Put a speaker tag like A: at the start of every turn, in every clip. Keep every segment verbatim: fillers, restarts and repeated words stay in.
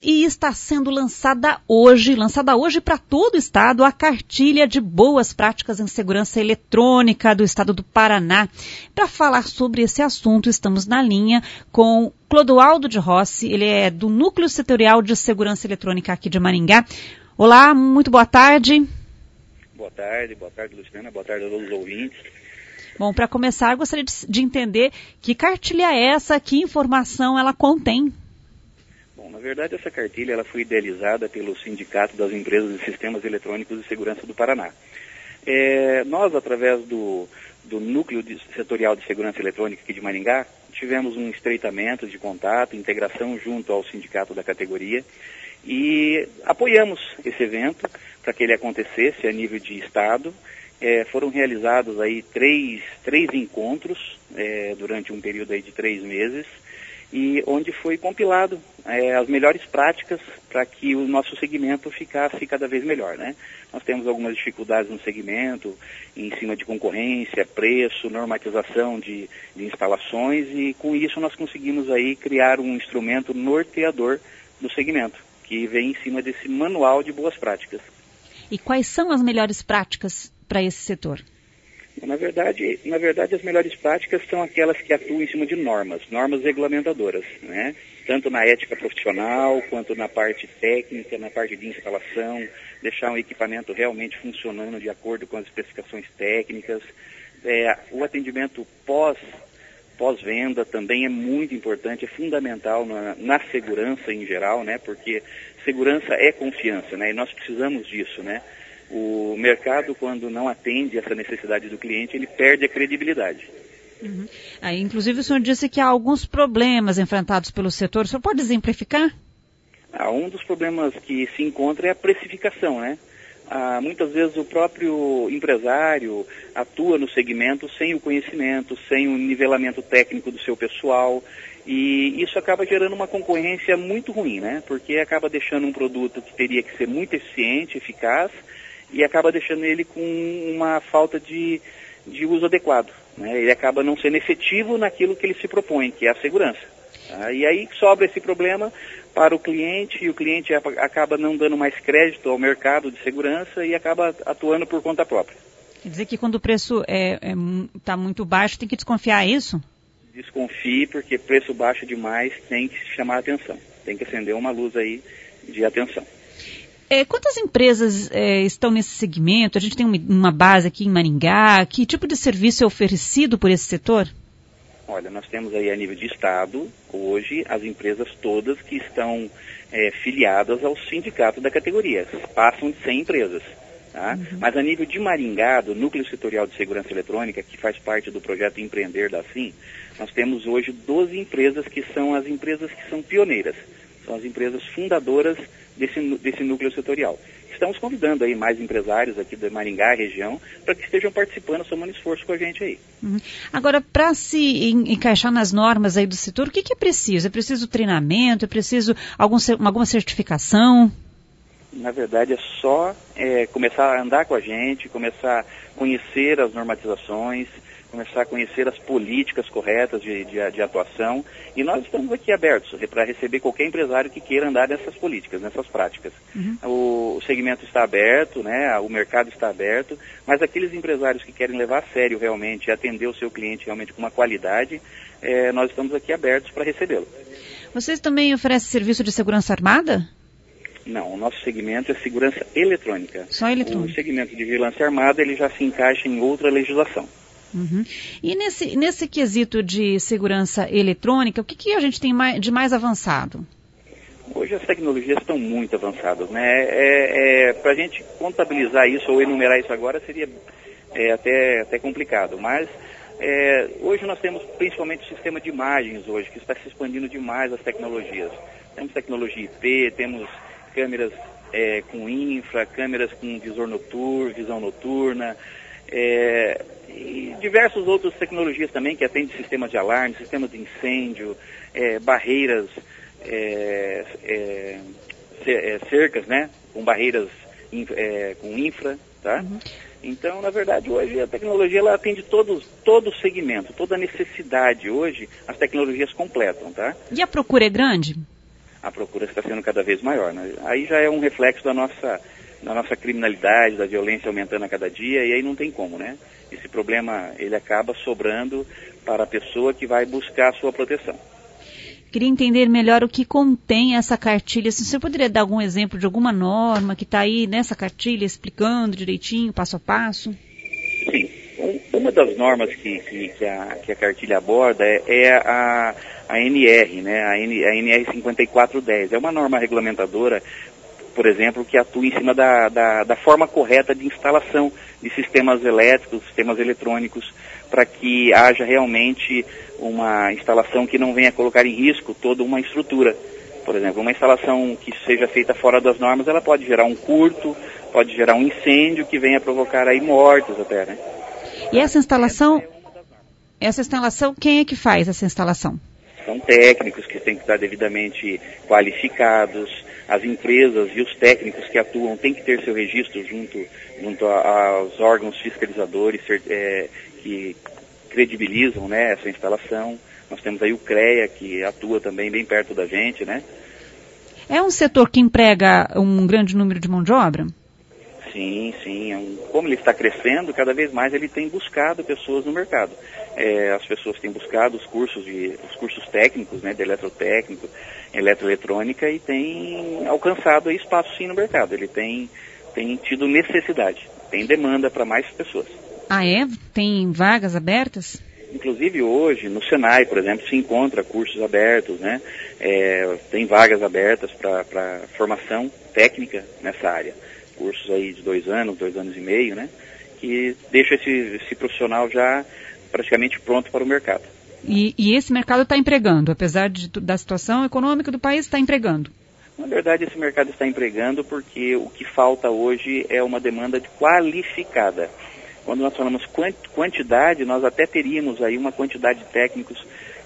A: e está sendo lançada hoje, lançada hoje para todo o estado, a cartilha de boas práticas em segurança eletrônica do estado do Paraná. Para falar sobre esse assunto, estamos na linha com Clodoaldo de Rossi, ele é do Núcleo Setorial de Segurança Eletrônica aqui de Maringá. Olá, muito boa tarde.
B: Boa tarde, boa tarde, Luciana, boa tarde a todos os ouvintes.
A: Bom, para começar, eu gostaria de, de entender que cartilha é essa, que informação ela contém.
B: Bom, na verdade, essa cartilha ela foi idealizada pelo Sindicato das Empresas de Sistemas Eletrônicos de Segurança do Paraná. É, nós, através do, do Núcleo de, Setorial de Segurança Eletrônica aqui de Maringá, tivemos um estreitamento de contato, integração junto ao sindicato da categoria e apoiamos esse evento para que ele acontecesse a nível de estado. É, foram realizados aí três, três encontros é, durante um período aí de três meses e onde foi compilado é, as melhores práticas para que o nosso segmento ficasse cada vez melhor, né? Nós temos algumas dificuldades no segmento, em cima de concorrência, preço, normatização de, de instalações e com isso nós conseguimos aí criar um instrumento norteador do segmento, que vem em cima desse manual de boas práticas.
A: E quais são as melhores práticas para esse setor?
B: Na verdade, na verdade, as melhores práticas são aquelas que atuam em cima de normas, normas regulamentadoras, né? Tanto na ética profissional, quanto na parte técnica, na parte de instalação, deixar um equipamento realmente funcionando de acordo com as especificações técnicas. É, o atendimento pós, pós-venda também é muito importante, é fundamental na, na segurança em geral, né? Porque segurança é confiança, né? E nós precisamos disso, né? O mercado, quando não atende essa necessidade do cliente, ele perde a credibilidade.
A: Uhum. Aí, inclusive, o senhor disse que há alguns problemas enfrentados pelo setor. O senhor pode exemplificar?
B: Ah, um dos problemas que se encontra é a precificação, né? Ah, muitas vezes o próprio empresário atua no segmento sem o conhecimento, sem o nivelamento técnico do seu pessoal, e isso acaba gerando uma concorrência muito ruim, né? Porque acaba deixando um produto que teria que ser muito eficiente, eficaz, e acaba deixando ele com uma falta de, de uso adequado, né? Ele acaba não sendo efetivo naquilo que ele se propõe, que é a segurança. Tá? E aí sobra esse problema para o cliente, e o cliente acaba não dando mais crédito ao mercado de segurança e acaba atuando por conta própria.
A: Quer dizer que quando o preço está é, é, tá muito baixo, tem que desconfiar, é isso?
B: Desconfie, porque preço baixo demais tem que chamar a atenção. Tem que acender uma luz aí de atenção.
A: É, quantas empresas é, estão nesse segmento? A gente tem uma, uma base aqui em Maringá. Que tipo de serviço é oferecido por esse setor?
B: Olha, nós temos aí a nível de estado, hoje, as empresas todas que estão é, filiadas ao sindicato da categoria. Passam de cem empresas. Tá? Uhum. Mas a nível de Maringá, do Núcleo Setorial de Segurança Eletrônica, que faz parte do projeto Empreender da SIM, nós temos hoje doze empresas que são as empresas que são pioneiras. São as empresas fundadoras desse, desse núcleo setorial. Estamos convidando aí mais empresários aqui da Maringá, região, para que estejam participando, somando esforço com a gente aí.
A: Uhum. Agora, para se en- encaixar nas normas aí do setor, o que, que é preciso? É preciso treinamento? É preciso algum, alguma certificação?
B: Na verdade, é só é, começar a andar com a gente, começar a conhecer as normatizações, começar a conhecer as políticas corretas de, de, de atuação, e nós estamos aqui abertos para receber qualquer empresário que queira andar nessas políticas, nessas práticas. Uhum. O, o segmento está aberto, né, o mercado está aberto, mas aqueles empresários que querem levar a sério realmente, atender o seu cliente realmente com uma qualidade, é, nós estamos aqui abertos para recebê-lo.
A: Vocês também oferecem serviço de segurança armada?
B: Não, o nosso segmento é segurança eletrônica.
A: Só eletrônica.
B: O segmento de vigilância armada, ele já se encaixa em outra legislação.
A: Uhum. E nesse, nesse quesito de segurança eletrônica, o que, que a gente tem mais, de mais avançado?
B: Hoje as tecnologias estão muito avançadas, né? É, é, para a gente contabilizar isso ou enumerar isso agora seria é, até, até complicado, mas é, hoje nós temos principalmente o sistema de imagens hoje, que está se expandindo demais as tecnologias. Temos tecnologia I P, temos câmeras é, com infra, câmeras com visor noturno, visão noturna, é, e diversas outras tecnologias também que atendem sistemas de alarme, sistemas de incêndio, é, barreiras, é, é, cercas, né, com barreiras é, com infra, tá? Uhum. Então, na verdade, hoje a tecnologia ela atende todos, todo o segmento, toda a necessidade. Hoje, as tecnologias completam, tá?
A: E a procura é grande?
B: a procura está sendo cada vez maior, né? Aí já é um reflexo da nossa, da nossa criminalidade, da violência aumentando a cada dia, e aí não tem como, né? Esse problema, ele acaba sobrando para a pessoa que vai buscar a sua proteção.
A: Queria entender melhor o que contém essa cartilha. Se você poderia dar algum exemplo de alguma norma que está aí nessa cartilha, explicando direitinho, passo a passo?
B: Sim. Uma das normas que, que, que, a, que a cartilha aborda é, é a, a N R, né? a, N, a N R cinquenta e quatro dez. É uma norma regulamentadora, por exemplo, que atua em cima da, da, da forma correta de instalação de sistemas elétricos, sistemas eletrônicos, para que haja realmente uma instalação que não venha colocar em risco toda uma estrutura. Por exemplo, uma instalação que seja feita fora das normas, ela pode gerar um curto, pode gerar um incêndio que venha provocar aí mortes até, né?
A: E essa instalação, essa instalação, quem é que faz essa instalação?
B: São técnicos que têm que estar devidamente qualificados, as empresas e os técnicos que atuam têm que ter seu registro junto, junto a, aos órgãos fiscalizadores é, que credibilizam, né, essa instalação. Nós temos aí o CREA, que atua também bem perto da gente, né?
A: É um setor que emprega um grande número de mão de obra?
B: Sim, sim. É um, como ele está crescendo, cada vez mais ele tem buscado pessoas no mercado. É, as pessoas têm buscado os cursos, de, os cursos técnicos, né, de eletrotécnico, eletroeletrônica, e tem alcançado aí espaço sim no mercado. Ele tem, tem tido necessidade, tem demanda para mais pessoas.
A: Ah, é? Tem vagas abertas?
B: Inclusive hoje, no Senai, por exemplo, se encontra cursos abertos, né? É, tem vagas abertas para formação técnica nessa área. Cursos aí de dois anos, dois anos e meio, né? Que deixa esse, esse profissional já praticamente pronto para o mercado.
A: E, e esse mercado está empregando, apesar de, da situação econômica do país, está empregando?
B: Na verdade, esse mercado está empregando porque o que falta hoje é uma demanda de qualificada. Quando nós falamos quantidade, nós até teríamos aí uma quantidade de técnicos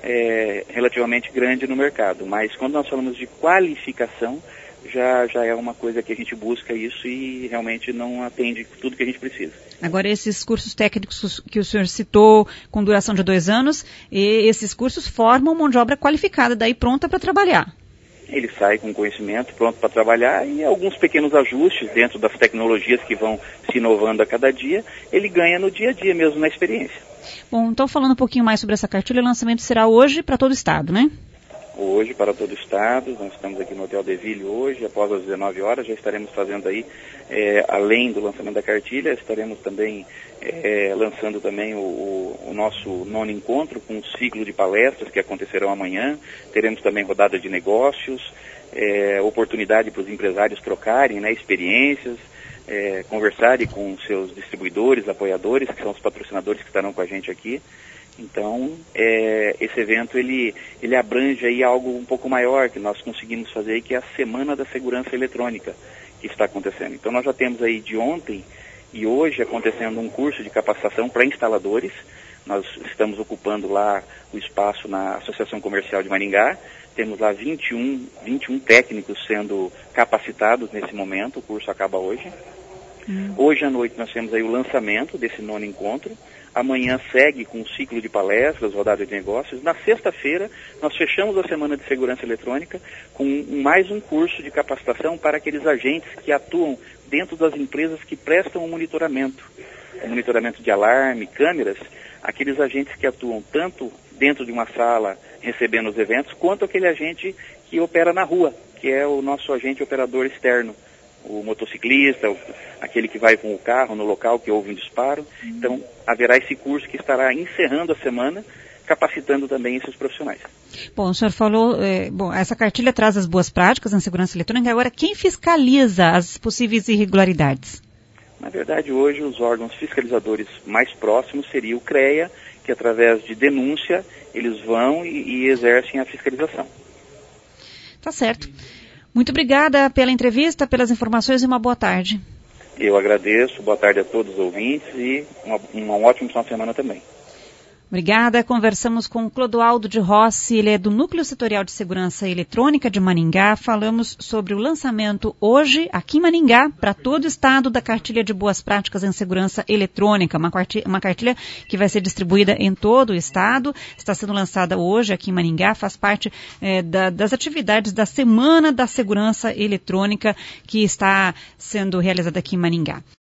B: é, relativamente grande no mercado. Mas quando nós falamos de qualificação, já, já é uma coisa que a gente busca isso e realmente não atende tudo que a gente precisa. Agora,
A: esses cursos técnicos que o senhor citou, com duração de dois anos, e esses cursos formam mão de obra qualificada, daí pronta para trabalhar.
B: Ele sai com conhecimento pronto para trabalhar e alguns pequenos ajustes dentro das tecnologias que vão se inovando a cada dia, ele ganha no dia a dia mesmo, na experiência.
A: Bom, então falando um pouquinho mais sobre essa cartilha, o lançamento será hoje para todo o estado, né?
B: Hoje para todo o estado, nós estamos aqui no Hotel Deville hoje, após as dezenove horas, já estaremos fazendo aí, é, além do lançamento da cartilha, estaremos também é, lançando também o, o, o nosso nono encontro com um ciclo de palestras que acontecerão amanhã. Teremos também rodada de negócios, é, oportunidade para os empresários trocarem, né, experiências, é, conversarem com seus distribuidores, apoiadores, que são os patrocinadores que estarão com a gente aqui. Então, é, esse evento, ele, ele abrange aí algo um pouco maior que nós conseguimos fazer aí, que é a Semana da Segurança Eletrônica que está acontecendo. Então, nós já temos aí de ontem e hoje acontecendo um curso de capacitação para instaladores. Nós estamos ocupando lá o espaço na Associação Comercial de Maringá. Temos lá vinte e um, vinte e um técnicos sendo capacitados nesse momento, o curso acaba hoje. Hum. Hoje à noite nós temos aí o lançamento desse nono encontro. Amanhã segue com um ciclo de palestras, rodada de negócios. Na sexta-feira, nós fechamos a Semana de Segurança Eletrônica com mais um curso de capacitação para aqueles agentes que atuam dentro das empresas que prestam o monitoramento. O monitoramento de alarme, câmeras, aqueles agentes que atuam tanto dentro de uma sala recebendo os eventos, quanto aquele agente que opera na rua, que é o nosso agente operador externo. O motociclista, aquele que vai com o carro no local que houve um disparo. Uhum. Então, haverá esse curso que estará encerrando a semana, capacitando também esses profissionais.
A: Bom, o senhor falou, é, bom, essa cartilha traz as boas práticas em segurança eletrônica. Agora, quem fiscaliza as possíveis irregularidades?
B: Na verdade, hoje, os órgãos fiscalizadores mais próximos seria o CREA, que através de denúncia, eles vão e, e exercem a fiscalização.
A: Tá certo. Muito obrigada pela entrevista, pelas informações e uma boa tarde.
B: Eu agradeço, boa tarde a todos os ouvintes e uma, um ótimo final de semana também.
A: Obrigada. Conversamos com o Clodoaldo de Rossi, ele é do Núcleo Setorial de Segurança Eletrônica de Maringá. Falamos sobre o lançamento hoje, aqui em Maringá, para todo o estado, da Cartilha de Boas Práticas em Segurança Eletrônica, uma cartilha, uma cartilha que vai ser distribuída em todo o estado, está sendo lançada hoje aqui em Maringá, faz parte é, da, das atividades da Semana da Segurança Eletrônica que está sendo realizada aqui em Maringá.